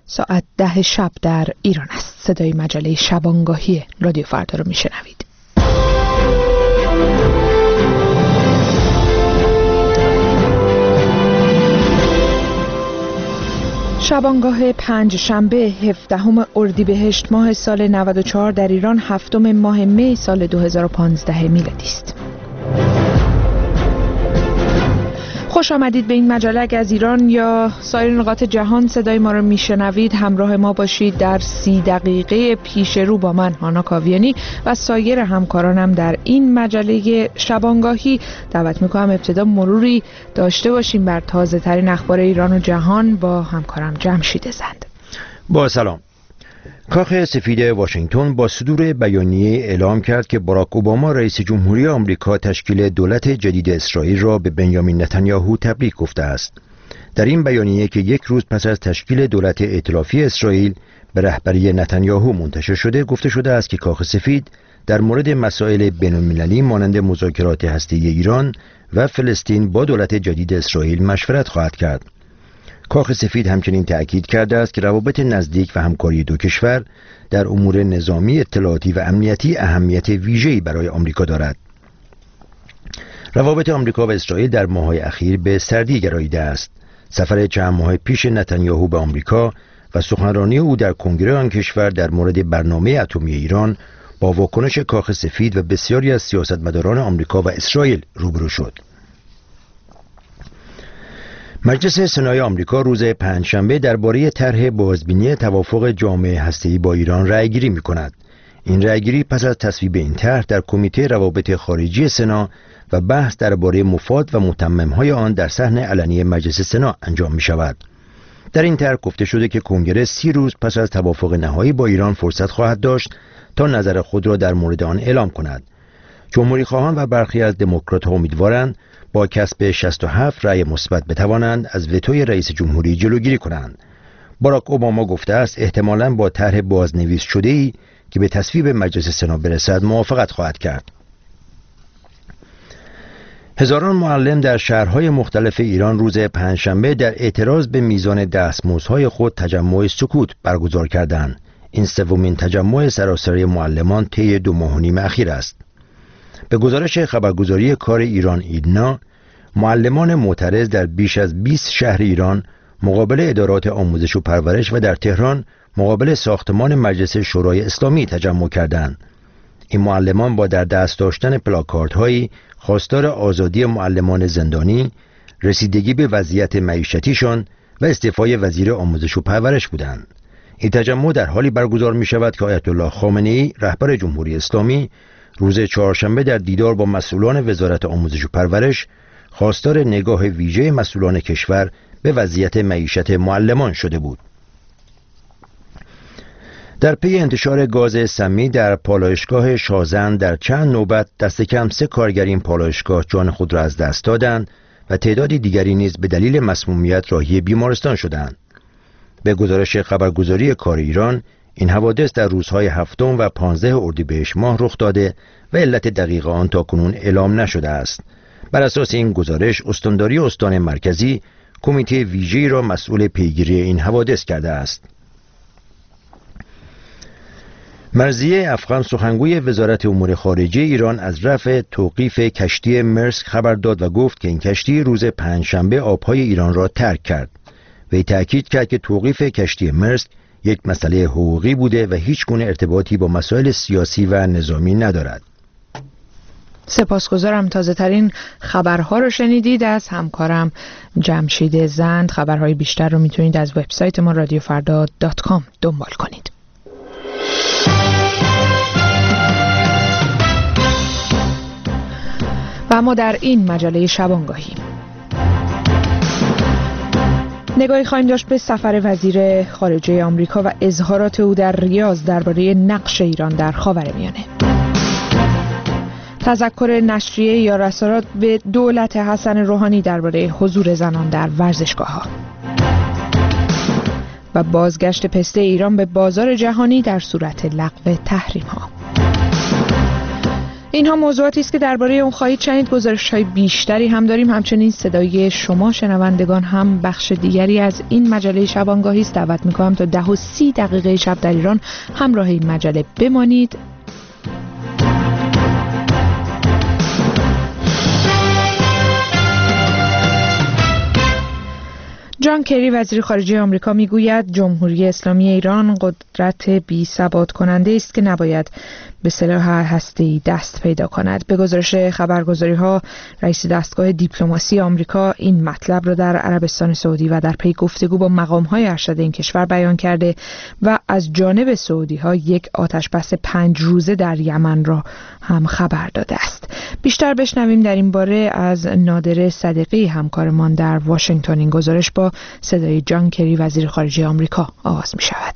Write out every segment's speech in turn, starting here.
ساعت 10 شب در ایران است. صدای مجله شبانگاهی رادیو فردا رو میشنوید. شبانگاه پنج شنبه 17 اردیبهشت ماه سال 94 در ایران 7 ماه می سال 2015 میلادی است. خوش آمدید به این مجله. اگر از ایران یا سایر نقاط جهان صدای ما رو میشنوید، همراه ما باشید در 30 دقیقه پیش رو با من هانا کاویانی و سایر همکارانم در این مجله شبانگاهی. دعوت میکنم ابتدا مروری داشته باشیم بر تازه ترین اخبار ایران و جهان با همکارم جمشید زند. با سلام. کاخ سفید واشنگتن با صدور بیانیه اعلام کرد که باراک اوباما رئیس جمهوری آمریکا تشکیل دولت جدید اسرائیل را به بنیامین نتانیاهو تبریک گفته است. در این بیانیه که یک روز پس از تشکیل دولت ائتلافی اسرائیل به رهبری نتانیاهو منتشر شده، گفته شده است که کاخ سفید در مورد مسائل بین‌المللی مانند مذاکرات هسته‌ای ایران و فلسطین با دولت جدید اسرائیل مشورت خواهد کرد. کاخ سفید همچنین تأکید کرده است که روابط نزدیک و همکاری دو کشور در امور نظامی، اطلاعاتی و امنیتی اهمیت ویژه‌ای برای آمریکا دارد. روابط آمریکا و اسرائیل در ماه‌های اخیر به سردی گراییده است. سفر چند ماه پیش نتانیاهو به آمریکا و سخنرانی او در کنگره آن کشور در مورد برنامه اتمی ایران با واکنش کاخ سفید و بسیاری از سیاستمداران آمریکا و اسرائیل روبرو شد. مجلس سنای آمریکا روز پنجشنبه درباره طرح بازبینی توافق جامعه هسته‌ای با ایران رأیگیری می‌کند. این رأیگیری پس از تصویب این طرح در کمیته روابط خارجی سنا و بحث درباره مفاد و متمم‌های آن در صحن علنی مجلس سنا انجام می‌شود. در این طرح گفته شده که کنگره 30 روز پس از توافق نهایی با ایران فرصت خواهد داشت تا نظر خود را در مورد آن اعلام کند. جمهوری‌خواهان و برخی از دموکرات‌ها امیدوارند با کسب 67 رأی مثبت بتوانند از وتوی رئیس جمهوری جلوگیری کنند. باراک اوباما گفته است احتمالاً با طرح بازنویس شده‌ای که به تصویب مجلس سنا برسد موافقت خواهد کرد. هزاران معلم در شهرهای مختلف ایران روز پنجشنبه در اعتراض به میزان دستمزدهای خود تجمع سکوت برگزار کردند. این سومین تجمع سراسری معلمان طی 2 ماه و نیم اخیر است. به گزارش خبرگزاری کار ایران ایدنا، معلمان معترض در بیش از 20 شهر ایران مقابل ادارات آموزش و پرورش و در تهران مقابل ساختمان مجلس شورای اسلامی تجمع کردند. این معلمان با در دست داشتن پلاکاردهایی خواستار آزادی معلمان زندانی، رسیدگی به وضعیت معیشتیشان و استعفای وزیر آموزش و پرورش بودند. این تجمع در حالی برگزار می شود که آیت الله خامنه‌ای رهبر جمهوری اسلامی روز چهارشنبه در دیدار با مسئولان وزارت آموزش و پرورش خواستار نگاه ویژه مسئولان کشور به وضعیت معیشت معلمان شده بود. در پی انتشار گاز سمی در پالایشگاه شازند در چند نوبت دست کم 3 کارگر این پالایشگاه جان خود را از دست دادند و تعدادی دیگری نیز به دلیل مسمومیت راهی بیمارستان شدند. به گزارش خبرگزاری کار ایران، این حوادث در روزهای 7 و 15 اردیبهشت ماه رخ داده و علت دقیق آن تاکنون اعلام نشده است. بر اساس این گزارش، استانداری استان مرکزی کمیته ویژه‌ای را مسئول پیگیری این حوادث کرده است. مرضیه افغان سخنگوی وزارت امور خارجه ایران از رفع توقیف کشتی مرسک خبر داد و گفت که این کشتی روز پنجشنبه آبهای ایران را ترک کرد. وی تأکید کرد که توقیف کشتی مرسک یک مسئله حقوقی بوده و هیچ گونه ارتباطی با مسائل سیاسی و نظامی ندارد. سپاسگزارم. تازه ترین خبرها رو شنیدید از همکارم جمشید زند. خبرهای بیشتر رو میتونید از وبسایت ما radiofrda.com دنبال کنید. و اما در این مجله شبانگاهی نگاهی خواهیم داشت به سفر وزیر خارجه آمریکا و اظهارات او در ریاض درباره نقش ایران در خاورمیانه. تذکر نشریه یا رسالات به دولت حسن روحانی درباره حضور زنان در ورزشگاه‌ها و بازگشت پسته ایران به بازار جهانی در صورت لغو تحریم‌ها. اینها موضوعاتی است که درباره اون خواهید شنید. گزارش‌های بیشتری هم داریم، همچنین صدای شما شنوندگان هم بخش دیگری از این مجله شبانگاهی است. دعوت می‌کنم تا 10:30 شب در ایران همراه این مجله بمانید. جان کری وزیر خارجه آمریکا میگوید جمهوری اسلامی ایران قدرت بی ثبات کننده است که نباید به سلاح هسته‌ای دست پیدا کند. به گزارش خبرگزاری‌ها رئیس دستگاه دیپلماسی آمریکا این مطلب را در عربستان سعودی و در پی گفتگو با مقام‌های ارشد این کشور بیان کرده و از جانب سعودی‌ها یک آتش‌بس 5 روزه در یمن را هم خبر داده است. بیشتر بشنویم در این باره از نادره صدیقی همکارمان در واشنگتن. این گزارش با صدای جان کری وزیر خارجه آمریکا آغاز می‌شود.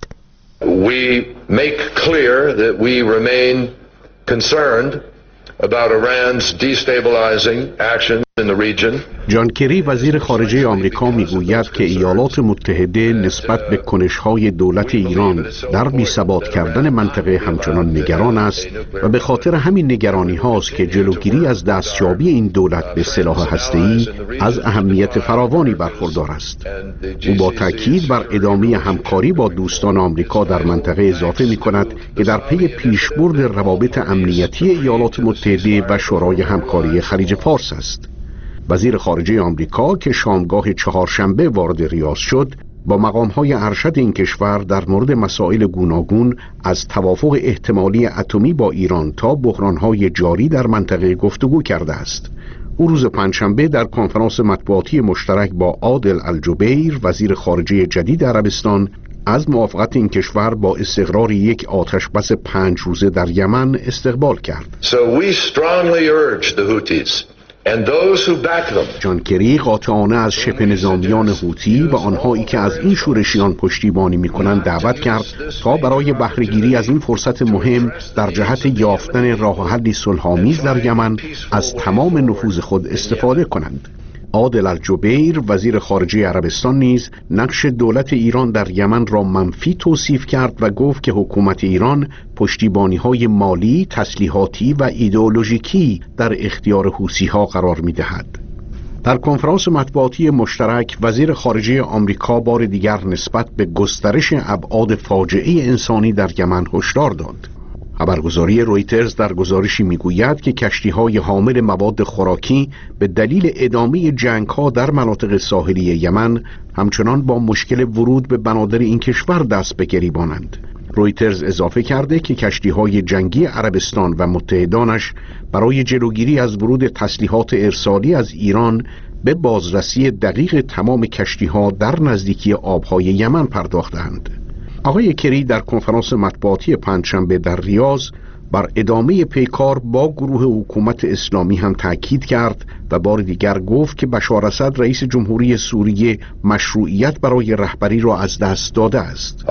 We make clear that we remain concerned about Iran's destabilizing actions in the region. جان کری وزیر خارجه آمریکا میگوید که ایالات متحده نسبت به کنش‌های دولت ایران در بی‌ثبات کردن منطقه همچنان نگران است و به خاطر همین نگرانی هاست که جلوگیری از دستیابی این دولت به سلاح هسته‌ای از اهمیت فراوانی برخوردار است. او با تاکید بر ادامه همکاری با دوستان آمریکا در منطقه اضافه می‌کند که در پی پیشبرد روابط امنیتی ایالات متحده و شورای همکاری خلیج فارس است. وزیر خارجه آمریکا که شامگاه چهارشنبه وارد ریاض شد با مقام‌های ارشد این کشور در مورد مسائل گوناگون از توافق احتمالی اتمی با ایران تا بحران‌های جاری در منطقه گفتگو کرده است. او روز پنجشنبه در کنفرانس مطبوعاتی مشترک با عادل الجبیر وزیر خارجه جدید عربستان از موافقت این کشور با استقرار یک آتش‌بس 5 روزه در یمن استقبال کرد. So we strongly urge the Houthis and those who back them. جان کری قاطعانه از شبه نظامیان هوتی و آنهایی که از این شورشیان پشتیبانی می‌کنند دعوت کرد تا برای بهره‌گیری از این فرصت مهم در جهت یافتن راه حلی صلح‌آمیز در یمن از تمام نفوذ خود استفاده کنند. عادل الجبیر وزیر خارجه عربستان نیز نقش دولت ایران در یمن را منفی توصیف کرد و گفت که حکومت ایران پشتیبانی‌های مالی، تسلیحاتی و ایدئولوژیکی در اختیار حوثی‌ها قرار می‌دهد. در کنفرانس مطبوعاتی مشترک وزیر خارجه آمریکا بار دیگر نسبت به گسترش ابعاد فاجعه انسانی در یمن هشدار داد. خبرگزاری رویترز در گزارشی میگوید که کشتی‌های حامل مواد خوراکی به دلیل ادامه جنگ‌ها در مناطق ساحلی یمن همچنان با مشکل ورود به بنادر این کشور دست به گریبانند. رویترز اضافه کرده که کشتی‌های جنگی عربستان و متحدانش برای جلوگیری از ورود تسلیحات ارسالی از ایران به بازرسی دقیق تمام کشتی‌ها در نزدیکی آب‌های یمن پرداختند. آقای کری در کنفرانس مطبوعاتی پنجشنبه در ریاض بر ادامه پیکار با گروه حکومت اسلامی هم تاکید کرد و بار دیگر گفت که بشار اسد رئیس جمهوری سوریه مشروعیت برای رهبری را از دست داده است.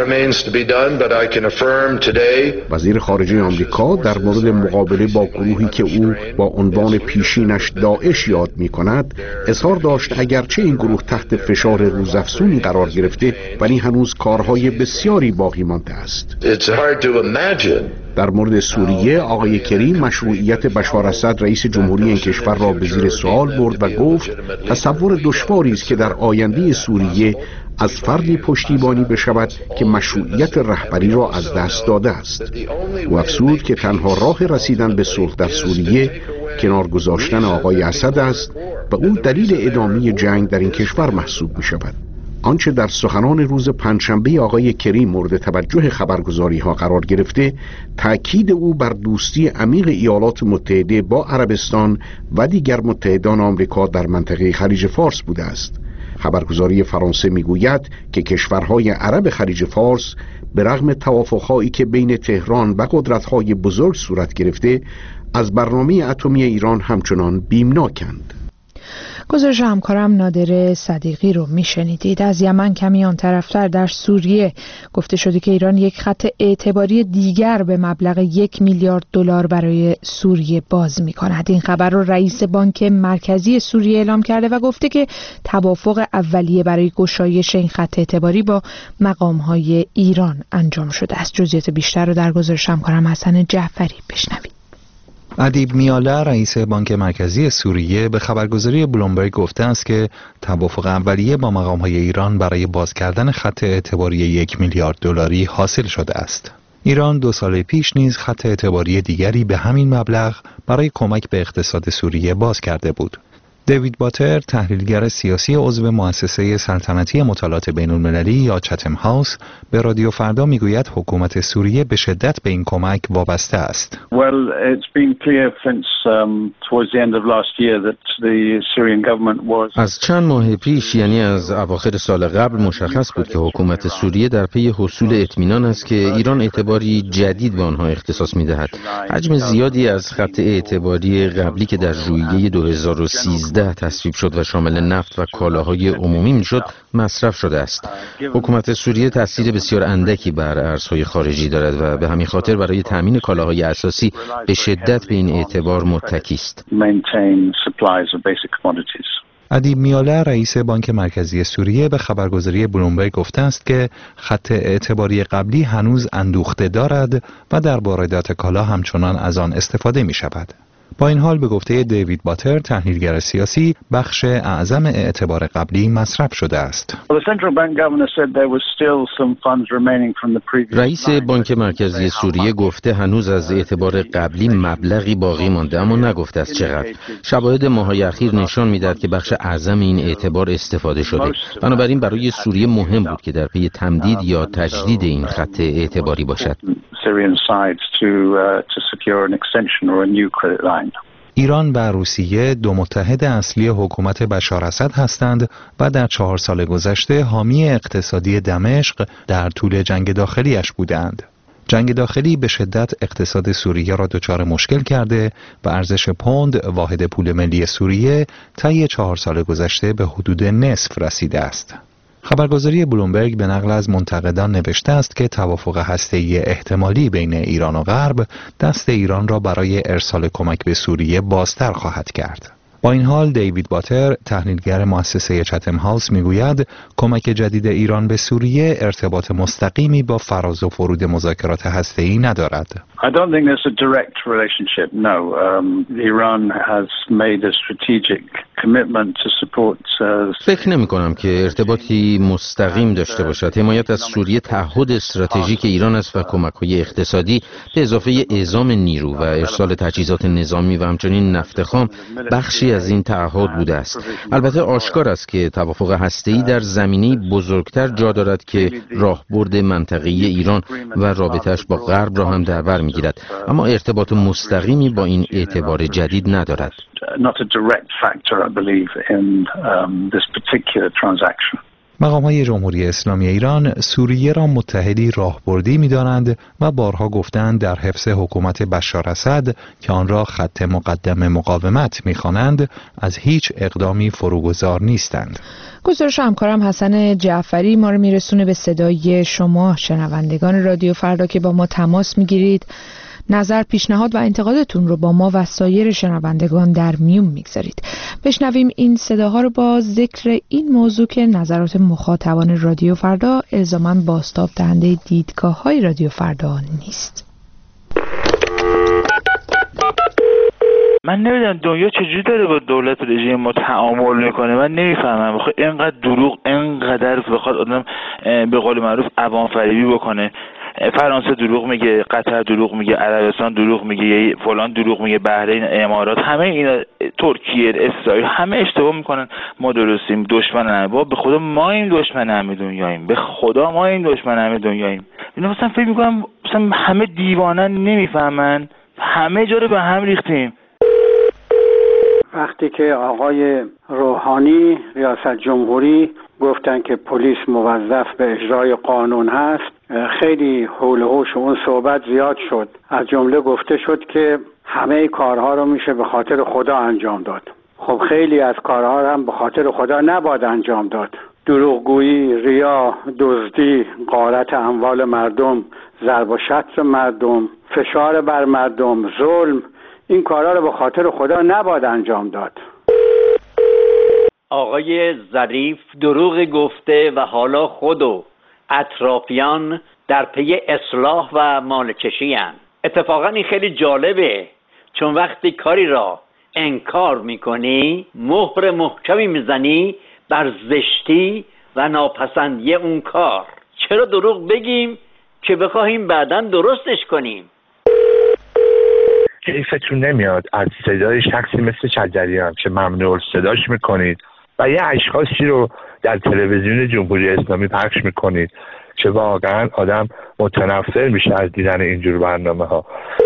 وزیر خارجه آمریکا در مورد مقابله با گروهی که او با عنوان پیشینش داعش یاد می کند اظهار داشت اگرچه این گروه تحت فشار روزافزونی قرار گرفته ولی هنوز کارهای بسیاری باقی مانده است. در مورد سوریه آقای کری مشروعیت بشار اسد رئیس جمهوری این کشور را به زیر سوال برد و گفت تصور دشواری است که در آینده سوریه از فردی پشتیبانی بشود که مشروعیت رهبری را از دست داده است. او افزود که تنها راه رسیدن به صلح در سوریه کنار گذاشتن آقای اسد است و او دلیل ادامه جنگ در این کشور محسوب می شود. آنچه در سخنان روز پنجشنبه آقای کری مورد توجه خبرگزاری‌ها قرار گرفته تأکید او بر دوستی عمیق ایالات متحده با عربستان و دیگر متحدان آمریکا در منطقه خلیج فارس بوده است. خبرگزاری فرانسه میگوید که کشورهای عرب خلیج فارس به رغم توافق‌هایی که بین تهران و قدرت‌های بزرگ صورت گرفته از برنامه اتمی ایران همچنان بیمناکند. گزارش همکارم نادره صدیقی رو میشنیدید. از یمن کمی آن طرفتر در سوریه گفته شده که ایران یک خط اعتباری دیگر به مبلغ 1 میلیارد دلار برای سوریه باز می‌کند. این خبر رو رئیس بانک مرکزی سوریه اعلام کرده و گفته که توافق اولیه برای گشایش این خط اعتباری با مقام‌های ایران انجام شده است. جزئیات بیشتر رو در گزارش همکارم حسن جعفری بشنوید. ادیب میاله رئیس بانک مرکزی سوریه به خبرگزاری بلومبرگ گفته است که توافق اولیه با مقام‌های ایران برای باز کردن خط اعتباری 1 میلیارد دلاری حاصل شده است. ایران 2 سال پیش نیز خط اعتباری دیگری به همین مبلغ برای کمک به اقتصاد سوریه باز کرده بود. دیوید باتر، تحلیلگر سیاسی عضو مؤسسه سلطنتی مطالعات بین‌المللی یا چتم هاوس، به رادیو فردا میگوید حکومت سوریه به شدت به این کمک وابسته است. از چند ماه پیش، یعنی از اواخر سال قبل، مشخص بود که حکومت سوریه در پی حصول اطمینان است که ایران اعتباری جدید به آنها اختصاص می‌دهد. حجم زیادی از خط اعتباری قبلی که در ژوئیه 2013 تصویب شد و شامل نفت و کالاهای عمومی میشد مصرف شده است. حکومت سوریه تاثیر بسیار اندکی بر ارزهای خارجی دارد و به همین خاطر برای تامین کالاهای اساسی به شدت به این اعتبار متکی است. ادیب میاله رئیس بانک مرکزی سوریه به خبرگزاری بلومبرگ گفته است که خط اعتباری قبلی هنوز اندوخته دارد و در واردات کالا همچنان از آن استفاده می شود. با این حال به گفته دیوید باتر، تحلیلگر سیاسی، بخش اعظم اعتبار قبلی مصرف شده است. رئیس بانک مرکزی سوریه گفته هنوز از اعتبار قبلی مبلغی باقی مانده، اما نگفته است چقدر. شواهد ماه‌های اخیر نشان می‌دهد که بخش اعظم این اعتبار استفاده شده. بنابراین برای سوریه مهم بود که در پی تمدید یا تجدید این خط اعتباری باشد. ایران و روسیه 2 متحد اصلی حکومت بشار اسد هستند و در 4 سال گذشته حامی اقتصادی دمشق در طول جنگ داخلیش بودند. جنگ داخلی به شدت اقتصاد سوریه را دچار مشکل کرده و ارزش پوند، واحد پول ملی سوریه، طی 4 سال گذشته به حدود نصف رسیده است. خبرگزاری بلومبرگ به نقل از منتقدان نوشته است که توافق هسته‌ای احتمالی بین ایران و غرب دست ایران را برای ارسال کمک به سوریه بازتر خواهد کرد. با این حال دیوید باتر، تحلیلگر مؤسسه چتم هاوس، میگوید کمک جدید ایران به سوریه ارتباط مستقیمی با فراز و فرود مذاکرات هسته‌ای ندارد. I don't think there's a direct relationship. No, Iran has made a strategic commitment to support. فکر نمی کنم که ارتباطی مستقیم داشته باشد. حمایت از سوریه تعهد استراتژیک ایران است و کمک‌های اقتصادی به اضافه اعزام نیرو و ارسال تجهیزات نظامی و همچنین نفت خام بخشی از این تعهد بوده است. البته آشکار است که توافق هسته‌ای در زمینه‌ای بزرگتر جا دارد که راهبرد منطقه‌ای ایران و رابطه‌اش با غرب را هم در بر می‌گیرد، اما ارتباط مستقیمی با این اعتبار جدید ندارد. مقام‌های جمهوری اسلامی ایران سوریه را متحدی راهبردی می‌دانند و بارها گفتند در حفظ حکومت بشار اسد که آن را خط مقدم مقاومت می‌خوانند از هیچ اقدامی فروگذار نیستند. گزارش همکارم حسن جعفری ما را میرسونه به صدای شما شنوندگان رادیو فردا که با ما تماس می‌گیرید. نظر، پیشنهاد و انتقادتون رو با ما و سایر شنوندگان در میون میگذارید. بشنویم این صداها رو با ذکر این موضوع که نظرات مخاطبان رادیو فردا الزاماً بازتاب دهنده دیدگاه‌های رادیو فردا نیست. من نمیدونم دنیا چجوری داره با دولت رژیم ما تعامل میکنه. من نمیفهمم. بخواد اینقدر دروغ، اینقدر بخواد آدم به قول معروف عوام فریبی بکنه. فرانسه دروغ میگه، قطر دروغ میگه، عربستان دروغ میگه، فلان دروغ میگه، بحرین، امارات، همه اینا، ترکیه، اسرائیل، همه اشتباه میکنن. ما درستیم، دشمن همه. به خدا ما این دشمن همه دنیاییم. به خدا ما این دشمن همه دنیاییم. اینا مثلا فکر میکنم مثلا همه دیوانن، نمیفهمن. همه جا رو به هم ریختیم. وقتی که آقای روحانی ریاست جمهوری گفتن که پلیس موظف به اجرای قانون هست، خیلی حول و حوش اون صحبت زیاد شد. از جمله گفته شد که همه کارها رو میشه به خاطر خدا انجام داد. خب خیلی از کارها هم به خاطر خدا نباید انجام داد. دروغگویی، ریا، دزدی، غارت اموال مردم، ضرب و شتم مردم، فشار بر مردم، ظلم، این کارها رو به خاطر خدا نباید انجام داد. آقای ظریف دروغ گفته و حالا خود و اطرافیان در پی اصلاح و مالکشی هستند. اتفاقا این خیلی جالبه. چون وقتی کاری را انکار میکنی مهر محکمی میزنی بر زشتی و ناپسندی اون کار. چرا دروغ بگیم که بخواهیم بعداً درستش کنیم؟ کیفتون نمیاد از صدای شخصی مثل شجریان که ممنوع صداش میکنید و یه اشخاصی رو در تلویزیون جمهوری اسلامی پخش میکنید که واقعا آدم متنفر میشه از دیدن اینجور برنامه ها.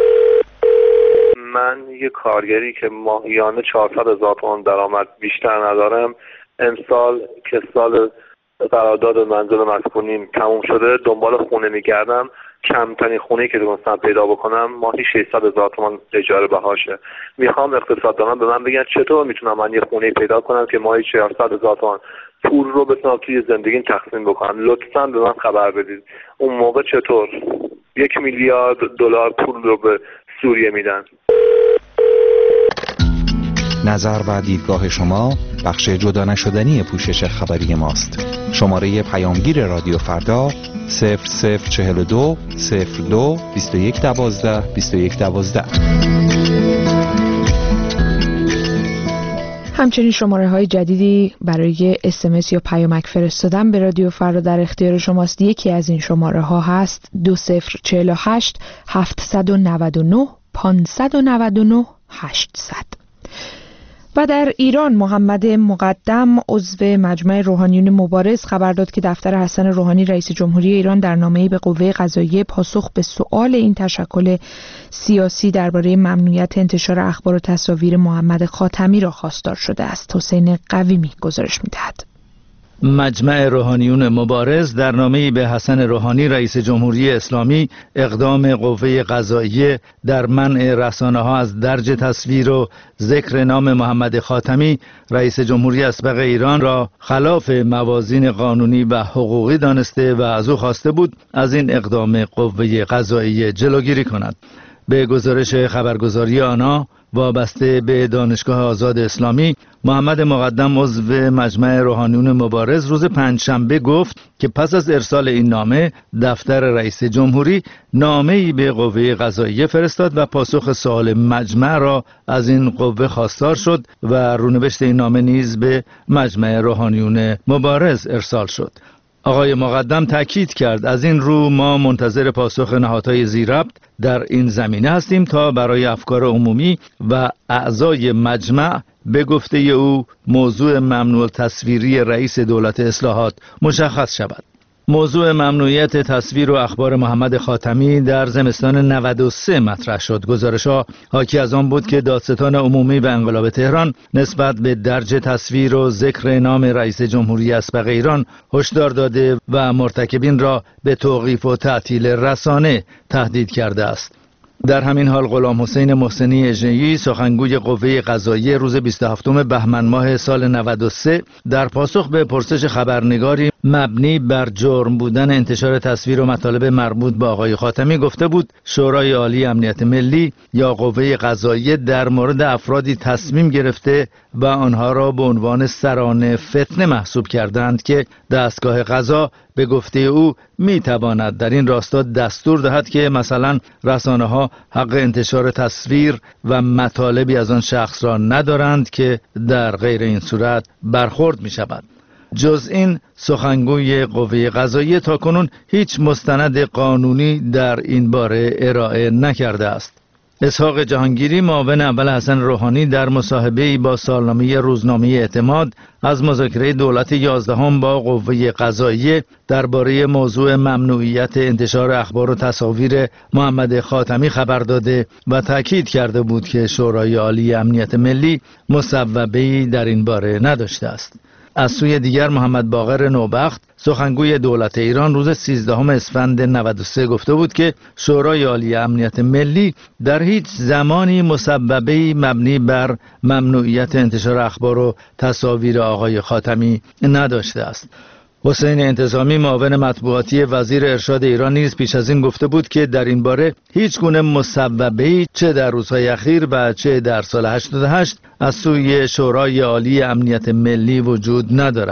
من یه کارگری که ماهیانه 400,000 تومان درآمد بیشتر ندارم، امسال که سال قرارداد منزل مسکونیم تموم شده دنبال خونه میگردم. کمترین خونه‌ای که تونستم پیدا بکنم ماهی 600,000 تومان اجاره بهاشه. میخوام اقتصاددانان به من بگن چطور میتونم من یه خونه پیدا کنم که ماهی 400,000 تومان پول رو بتونم توی زندگیم تقسیم بکنم. لطفاً به من خبر بدید اون موقع چطور 1 میلیارد دلار پول رو به سوریه میدن. نظر و دیدگاه شما بخش جدا نشدنی پوشش خبری ماست. شماره پیامگیر رادیو فردا 0042 02 2112 2112. همچنین شماره های جدیدی برای SMS یا پیامک فرستادن به رادیو فردا در اختیار شماست. یکی از این شماره ها هست 2048 799 599 800. و در ایران محمد مقدم عضو مجمع روحانیون مبارز خبر داد که دفتر حسن روحانی رئیس جمهوری ایران در نامه‌ای به قوه قضاییه پاسخ به سؤال این تشکل سیاسی درباره ممنوعیت انتشار اخبار و تصاویر محمد خاتمی را خواستار شده است. حسین قویمی گزارش می‌دهد. مجمع روحانیون مبارز در نامه‌ای به حسن روحانی رئیس جمهوری اسلامی اقدام قوه قضاییه در منع رسانه‌ها از درج تصویر و ذکر نام محمد خاتمی رئیس جمهوری اسبق ایران را خلاف موازین قانونی و حقوقی دانسته و از او خواسته بود از این اقدام قوه قضاییه جلوگیری کند. به گزارش خبرگزاری آنا وابسته به دانشگاه آزاد اسلامی، محمد مقدم عضو مجمع روحانیون مبارز روز پنجشنبه گفت که پس از ارسال این نامه دفتر رئیس جمهوری نامه‌ای به قوه قضاییه فرستاد و پاسخ سوال مجمع را از این قوه خواستار شد و رونوشت این نامه نیز به مجمع روحانیون مبارز ارسال شد. آقای مقدم تاکید کرد از این رو ما منتظر پاسخ نهادهای ذی‌ربط در این زمینه هستیم تا برای افکار عمومی و اعضای مجمع به گفته او موضوع ممنوع تصویری رئیس دولت اصلاحات مشخص شود. موضوع ممنوعیت تصویر و اخبار محمد خاتمی در زمستان 93 مطرح شد. گزارش‌ها حاکی از آن بود که دادستان عمومی و انقلاب تهران نسبت به درج تصویر و ذکر نام رئیس جمهوری اسبق ایران هشدار داده و مرتکبین را به توقیف و تعطیل رسانه تهدید کرده است. در همین حال غلام حسین محسنی اژه‌ای سخنگوی قوه قضاییه روز 27 بهمن ماه سال 93 در پاسخ به پرسش خبرنگاری مبنی بر جرم بودن انتشار تصویر و مطالب مربوط به آقای خاتمی گفته بود شورای عالی امنیت ملی یا قوه قضاییه در مورد افرادی تصمیم گرفته و آنها را به عنوان سران فتنه محسوب کردند که دستگاه قضا به گفته او میتواند در این راستا دستور دهد که مثلا رسانه‌ها حق انتشار تصویر و مطالبی از آن شخص را ندارند که در غیر این صورت برخورد می شود. جز این سخنگوی قوه قضاییه تاکنون هیچ مستند قانونی در این باره ارائه نکرده است. اسحاق جهانگیری معاون اول حسن روحانی در مصاحبه‌ای با سالنامه روزنامه اعتماد از مذاکره دولت 11 با قوه قضاییه درباره موضوع ممنوعیت انتشار اخبار و تصاویر محمد خاتمی خبر داده و تاکید کرده بود که شورای عالی امنیت ملی مصوبه‌ای در این باره نداشته است. از سوی دیگر محمد باقر نوبخت سخنگوی دولت ایران روز 13 اسفند 93 گفته بود که شورای عالی امنیت ملی در هیچ زمانی مصوبه‌ای مبنی بر ممنوعیت انتشار اخبار و تصاویر آقای خاتمی نداشته است. حسین انتظامی معاون مطبوعاتی وزیر ارشاد ایران نیز پیش از این گفته بود که در این باره هیچ گونه مصوبه‌ای چه در روزهای اخیر و چه در سال 88 از سوی شورای عالی امنیت ملی وجود ندارد.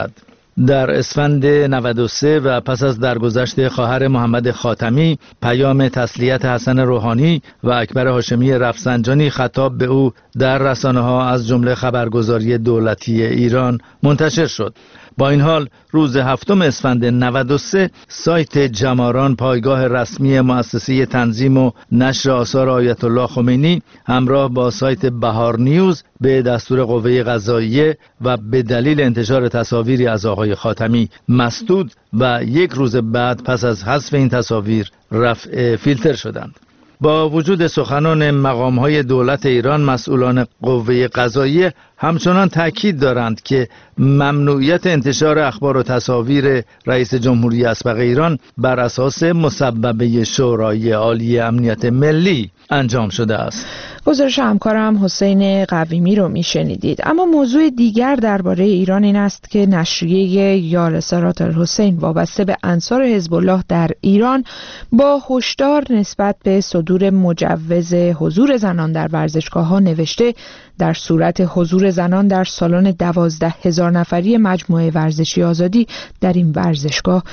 در اسفند 93 و پس از درگذشت خواهر محمد خاتمی، پیام تسلیت حسن روحانی و اکبر هاشمی رفسنجانی خطاب به او در رسانه‌ها از جمله خبرگزاری دولتی ایران منتشر شد. با این حال روز 7 اسفند 93 سایت جماران، پایگاه رسمی مؤسسه تنظیم و نشر آثار آیت الله خمینی، همراه با سایت بهار نیوز به دستور قوه قضاییه و به دلیل انتشار تصاویری از آقای خاتمی مسدود و یک روز بعد پس از حذف این تصاویر رفع فیلتر شدند. با وجود سخنان مقام‌های دولت ایران، مسئولان قوه قضاییه همچنان تاکید دارند که ممنوعیت انتشار اخبار و تصاویر رئیس جمهوری اسبق ایران بر اساس مصوبه شورای عالی امنیت ملی انجام شده است. گزارش همکارم حسین قویمی رو میشنیدید. اما موضوع دیگر درباره ایران این است که نشریه یارسارات الحسین وابسته به انصار حزب الله در ایران با هشدار نسبت به صدور مجوز حضور زنان در ورزشگاه‌ها نوشته در صورت حضور زنان در سالن 12,000 نفری مجموعه ورزشی آزادی در این ورزشگاه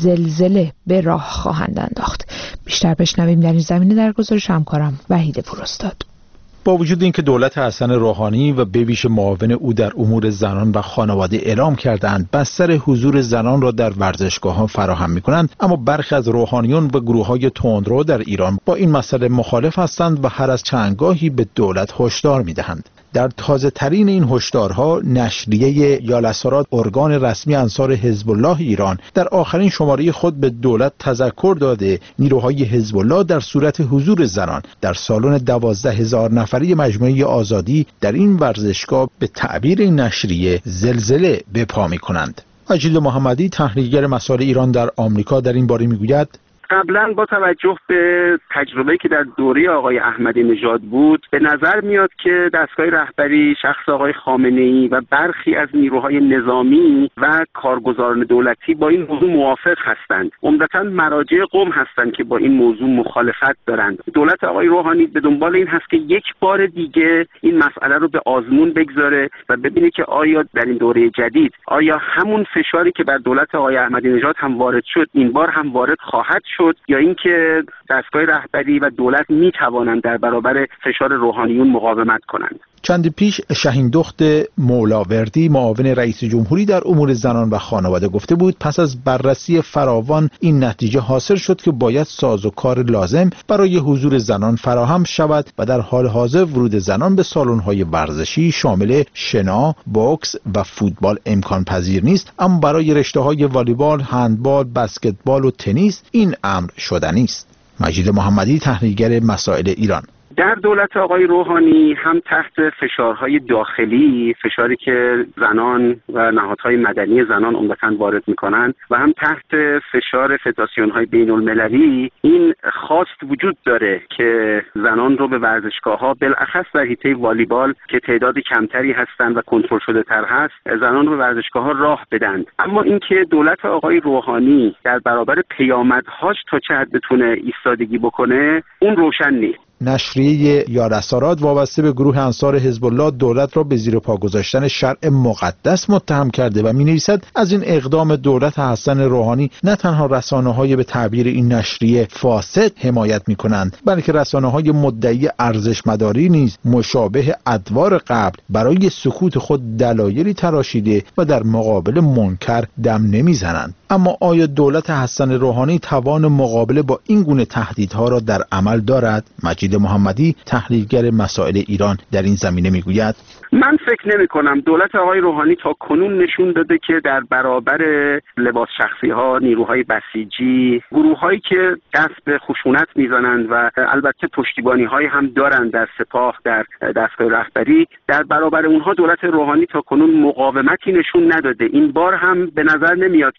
زلزله به راه خواهند انداخت. بیشتر بشنویم در این زمینه در گزارش همکارم وحید پوراستاد. با وجود اینکه دولت حسن روحانی و به ویژه معاون او در امور زنان و خانواده اعلام کردند بستر حضور زنان را در ورزشگاه‌ها فراهم می‌کنند، اما برخی از روحانیون و گروه‌های تندرو در ایران با این مسئله مخالف هستند و هر از چندگاهی به دولت هشدار می‌دهند. در تازه ترین این هشدارها نشریه یالسارات، ارگان رسمی انصار حزب الله ایران، در آخرین شماره خود به دولت تذکر داده نیروهای حزب الله در صورت حضور زنان در سالن 12,000 نفری مجموعه آزادی در این ورزشگاه به تعبیر این نشریه زلزله به پا می‌کنند. مجید محمدی، تحلیلگر مسائل ایران در آمریکا، در این باره می‌گوید قبلا با توجه به تجربه‌ای که در دوره آقای احمدی نژاد بود، به نظر میاد که دستگاه رهبری، شخص آقای خامنه‌ای و برخی از نیروهای نظامی و کارگزاران دولتی با این موضوع موافق هستند. عمدتاً مراجع قم هستند که با این موضوع مخالفت دارند. دولت آقای روحانی به دنبال این هست که یک بار دیگه این مسئله رو به آزمون بگذاره و ببینه که آیا در این دوره جدید آیا همون فشاری که بر دولت آقای احمدی نژاد هم وارد شد این بار هم وارد خواهد شد، یا اینکه دستگاه رهبری و دولت می توانند در برابر فشار روحانیون مقاومت کنند. چندی پیش شهین دخت مولاوردی، معاون رئیس جمهوری در امور زنان و خانواده، گفته بود پس از بررسی فراوان این نتیجه حاصل شد که باید سازوکار لازم برای حضور زنان فراهم شود و در حال حاضر ورود زنان به سالن‌های ورزشی شامل شنا، بوکس و فوتبال امکان پذیر نیست، اما برای رشته‌های والیبال، هندبال، بسکتبال و تنیس این امر شدنی است. مجید محمدی، تحلیلگر مسائل ایران. در دولت آقای روحانی هم تحت فشارهای داخلی، فشاری که زنان و نهادهای مدنی زنان عمدتاً وارد می‌کنند، و هم تحت فشار فدراسیون‌های بین‌المللی، این خواست وجود داره که زنان رو به ورزشگاه‌ها، بالاخص در حیطه والیبال که تعداد کمتری هستند و کنترل شده تر هست، زنان رو به ورزشگاه‌ها راه بدن. اما اینکه دولت آقای روحانی در برابر پیامدهاش تا چه حد بتونه ایستادگی بکنه، اون روشن نیست. نشریه یارسارات وابسته به گروه انصار حزب الله دولت را به زیر پا گذاشتن شرع مقدس متهم کرده و می‌نویسد از این اقدام دولت حسن روحانی نه تنها رسانه‌های به تعبیر این نشریه فاسد حمایت می‌کنند، بلکه رسانه‌های مدعی ارزش‌مداری نیز مشابه ادوار قبل برای سکوت خود دلایلی تراشیده و در مقابل منکر دم نمی‌زنند. اما آیا دولت حسن روحانی توان مقابله با این گونه تهدیدها را در عمل دارد؟ مجید محمدی، تحلیلگر مسائل ایران، در این زمینه میگوید من فکر نمی کنم. دولت آقای روحانی تا کنون نشون داده که در برابر لباس شخصی ها، نیروهای بسیجی، گروه هایی که دست به خشونت میزنند و البته پشتیبانی های هم دارند در سپاه، در دستگاه رهبری، در برابر اونها دولت روحانی تا کنون مقاومتی نشون نداده. این بار هم به نظر نمیاد که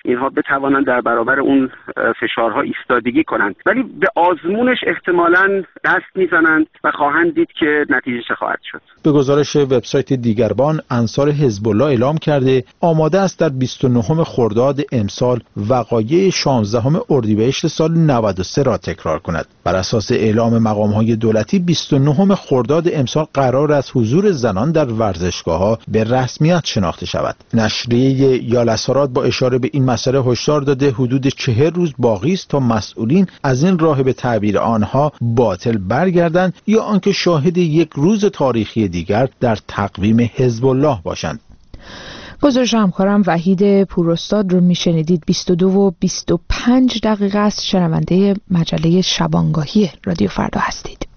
اینها بتوانند در برابر اون فشارها ایستادگی کنند، ولی به آزمونش احتمالاً دست میزنند و خواهند دید که نتیجه چه خواهد شد. به گزارش وبسایت دیگربان، انصار حزب الله اعلام کرده آماده است در 29 خرداد امسال وقایع 16 اردیبهشت سال 93 را تکرار کند. بر اساس اعلام مقام‌های دولتی 29 خرداد امسال قرار است حضور زنان در ورزشگاه‌ها به رسمیت شناخته شود. نشریه یالسارات با اشاره به این مسئله هشدار داده حدود 40 روز باقی است تا مسئولین از این راه به تعبیر آنها باطل برگردند یا آنکه شاهد یک روز تاریخی دیگر در تقویم حزب الله باشند. گزارش همکارم وحید پوراستاد رو میشنیدید. 22 و 25 دقیقه است. شنونده مجله شبانگاهی رادیو فردا هستید.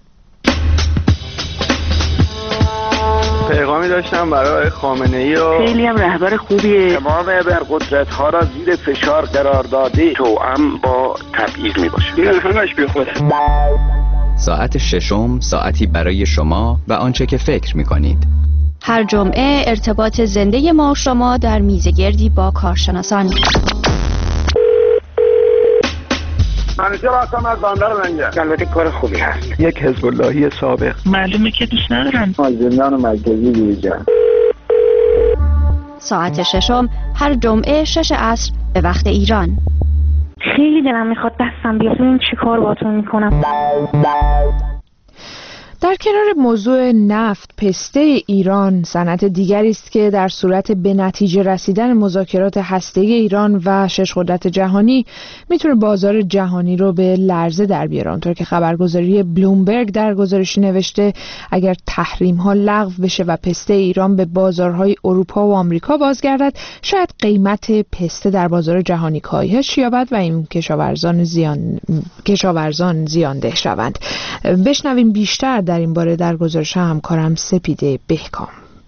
پیغامی داشتم برای خامنه‌ای و خیلی هم رهبر خوبیه. تمام ابرقدرت‌ها را زیر فشار قرار داده، توأم با تبعیض میباشه. این همش بی خوده. ساعت ششم، ساعتی برای شما و آنچه که فکر می‌کنید. هر جمعه ارتباط زنده ما و شما در میزگردی با کارشناسان. منیجر هستم از بندر لنگر. البته کار خوبی هست. یک حزب اللهی سابق. معلومه که دوست ندارن. زندان مرکزی دیجا. ساعت ششم هر جمعه 6 عصر به وقت ایران. خیلی دلم میخواد دستم بیاد ببینم چی کار باهاتون میکنم. در کنار موضوع نفت، پسته ایران صنعت دیگری است که در صورت به نتیجه رسیدن مذاکرات هسته‌ای ایران و 6 قدرت جهانی میتونه بازار جهانی رو به لرزه در بیاره. اونطور که خبرگزاری بلومبرگ در گزارشی نوشته اگر تحریم ها لغو بشه و پسته ایران به بازارهای اروپا و آمریکا بازگردد، شاید قیمت پسته در بازار جهانی کاهش یابد و این کشاورزان زیانده شوند. بشنویم بیشتر در این باره در گزارش همکارم سپیده بهکام.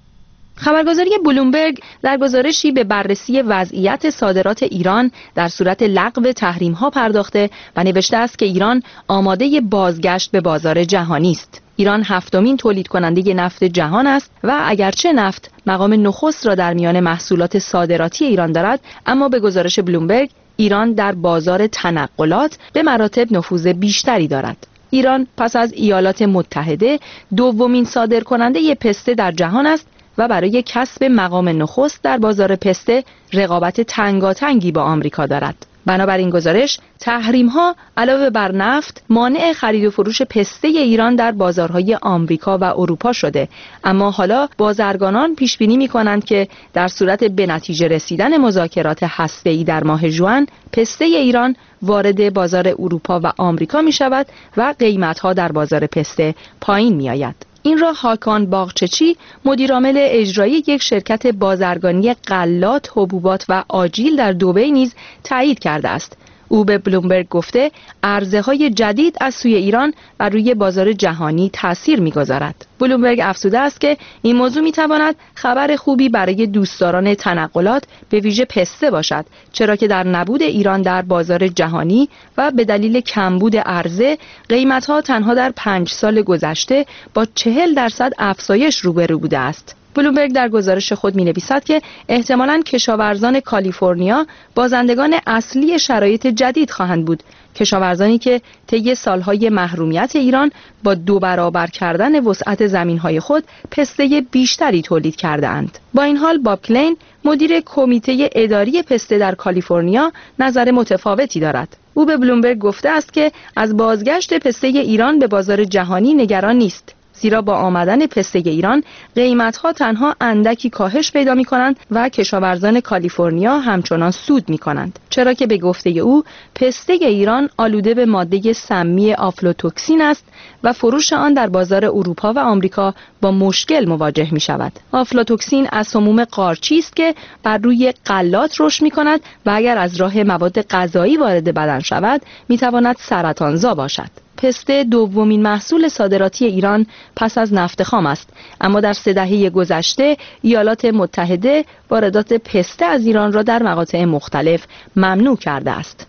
خبرگزاری بلومبرگ در گزارشی به بررسی وضعیت صادرات ایران در صورت لغو تحریم‌ها پرداخته و نوشته است که ایران آماده بازگشت به بازار جهانی است. ایران 7مین تولید کننده نفت جهان است و اگرچه نفت مقام نخست را در میان محصولات صادراتی ایران دارد، اما به گزارش بلومبرگ ایران در بازار تنقلات به مراتب نفوذ بیشتری دارد. ایران پس از ایالات متحده 2مین صادرکننده پسته در جهان است و برای کسب مقام نخست در بازار پسته رقابت تنگاتنگی با آمریکا دارد. بنابراین گزارش تحریم‌ها علاوه بر نفت مانع خرید و فروش پسته ایران در بازارهای آمریکا و اروپا شده، اما حالا بازرگانان پیش بینی می‌کنند که در صورت به نتیجه رسیدن مذاکرات هسته‌ای در ماه ژوئن پسته ایران وارد بازار اروپا و آمریکا می‌شود و قیمت‌ها در بازار پسته پایین می‌آید. این را هاکان باغچچی مدیرعامل اجرایی یک شرکت بازرگانی غلات، حبوبات و آجیل در دبی نیز تایید کرده است. او به بلومبرگ گفته عرضه‌های جدید از سوی ایران بر روی بازار جهانی تأثیر می‌گذارد. بلومبرگ افزوده است که این موضوع می‌تواند خبر خوبی برای دوستداران تنقلات به ویژه پسته باشد، چرا که در نبود ایران در بازار جهانی و به دلیل کمبود عرضه قیمت‌ها تنها در 5 سال گذشته با 40% افزایش روبرو بوده است. بلومبرگ در گزارش خود می‌نویسد که احتمالاً کشاورزان کالیفرنیا بازندگان اصلی شرایط جدید خواهند بود، کشاورزانی که طی سالهای محرومیت ایران با 2 برابر کردن وسعت زمین‌های خود پسته بیشتری تولید کرده‌اند. با این حال باب کلین مدیر کمیته اداری پسته در کالیفرنیا نظر متفاوتی دارد. او به بلومبرگ گفته است که از بازگشت پسته ایران به بازار جهانی نگران نیست، زیرا با آمدن پسته ایران قیمت‌ها تنها اندکی کاهش پیدا می‌کنند و کشاورزان کالیفرنیا همچنان سود می‌کنند، چرا که به گفته او پسته ایران آلوده به ماده سمی آفلاتوکسین است و فروش آن در بازار اروپا و آمریکا با مشکل مواجه می‌شود. آفلاتوکسین از سموم قارچی است که بر روی غلات رشد می‌کند و اگر از راه مواد غذایی وارد بدن شود می‌تواند سرطانزا باشد. پسته 2مین محصول صادراتی ایران پس از نفت خام است، اما در 3 دهه گذشته ایالات متحده واردات پسته از ایران را در مقاطع مختلف ممنوع کرده است.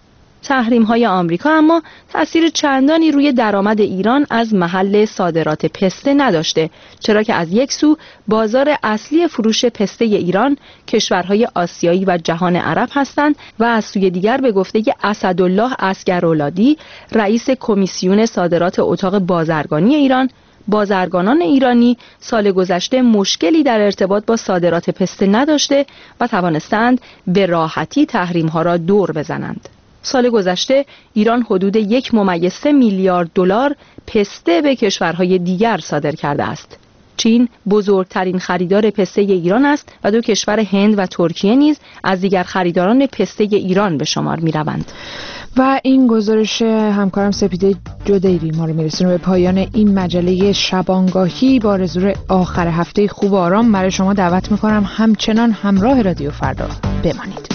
تحریم‌های آمریکا اما تأثیر چندانی روی درآمد ایران از محل صادرات پسته نداشته، چرا که از یک سو بازار اصلی فروش پسته ایران کشورهای آسیایی و جهان عرب هستند و از سوی دیگر به گفته اسدالله عسگرولادی رئیس کمیسیون صادرات اتاق بازرگانی ایران، بازرگانان ایرانی سال گذشته مشکلی در ارتباط با صادرات پسته نداشته و توانستند به راحتی تحریم‌ها را دور بزنند. سال گذشته ایران حدود 1.3 میلیارد دلار پسته به کشورهای دیگر صادر کرده است. چین بزرگترین خریدار پسته ایران است و دو کشور هند و ترکیه نیز از دیگر خریداران پسته ایران به شمار می‌روند. و این گزارش همکارم سپیده جدیری ما رو میرسونه به پایان این مجله شبانگاهی. با آرزوی آخر هفته خوب و آرام برای شما دعوت میکنم همچنان همراه رادیو فردا بمانید.